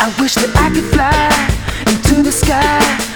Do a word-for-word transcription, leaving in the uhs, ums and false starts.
I wish that I could fly into the sky